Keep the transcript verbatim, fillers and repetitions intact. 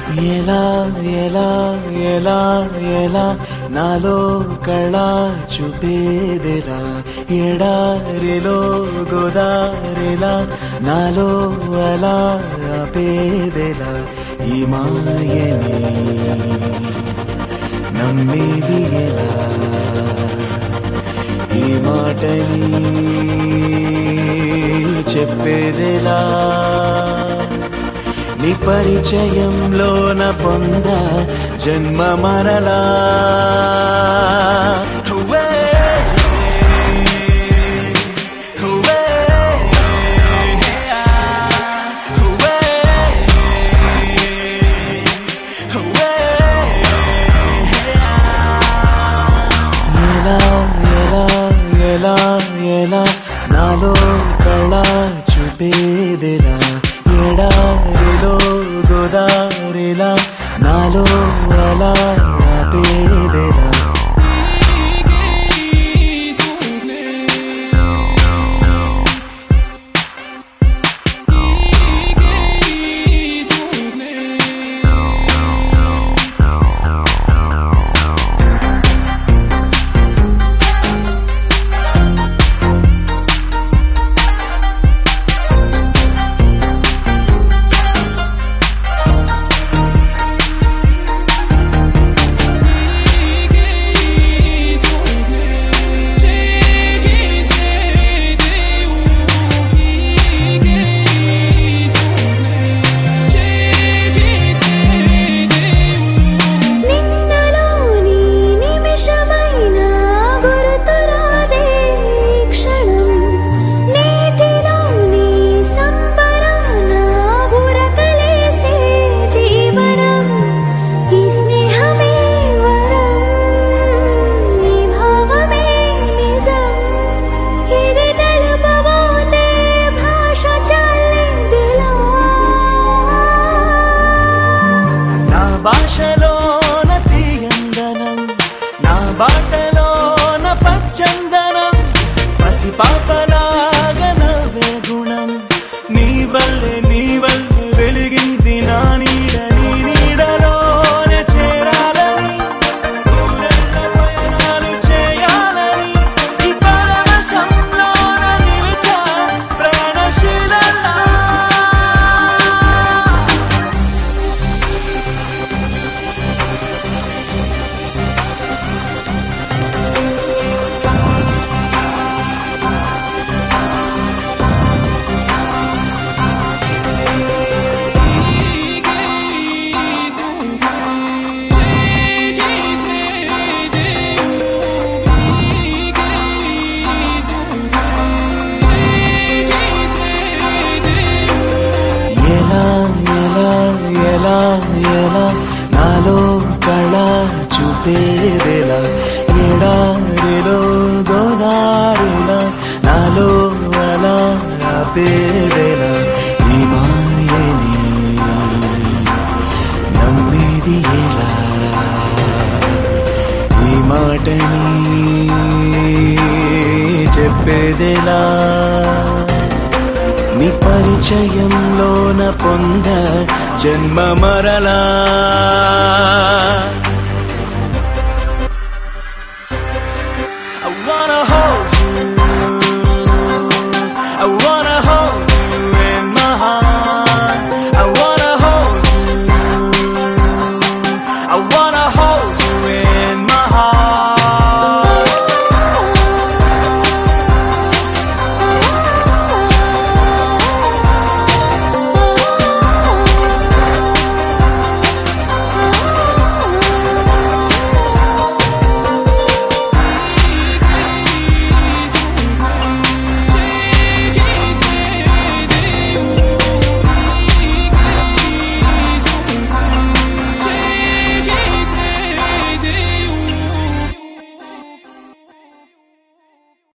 ఎలా ఎలా ఎలా ఎలా నాలో కళ చూపేదెలా ఎడారిలో గోదారిలా నాలో అలా ఆపేదెలా ఈ మాయని నమ్మేది ఎలా ఈ మాటని చెప్పేదెలా నీ పరిచయంలోన పొంద జన్మ మరలా ఎలా ఎలా నాలో కళ చూపేదెలా ఎడారిలో గోదారిలా నాలో అలా ఆపేదెలా భాషలోన తీయందనం నా బాటలోన పచ్చందనం పసిపాపలాగా నవ్వే గుణం నీ వల్లే నీ వల్లే వెలిగింది నా నీడ నీ నీడలోనే చేరాలని ఊరెళ్ళ పయనాలు చేయాలని ఈ పరవశంలోన నిలిచా ప్రాణశీలలా ఎలా ఎలా నాలో కళ చూపేదెలా ఎడారిలో గోదారిలా నాలో అలా ఆపేదెలా ఈ మాయని నమ్మేది ఎలా ఈ మాటని చెప్పేదెలా నీ పరిచయంలోన పొంద జన్మ మరలా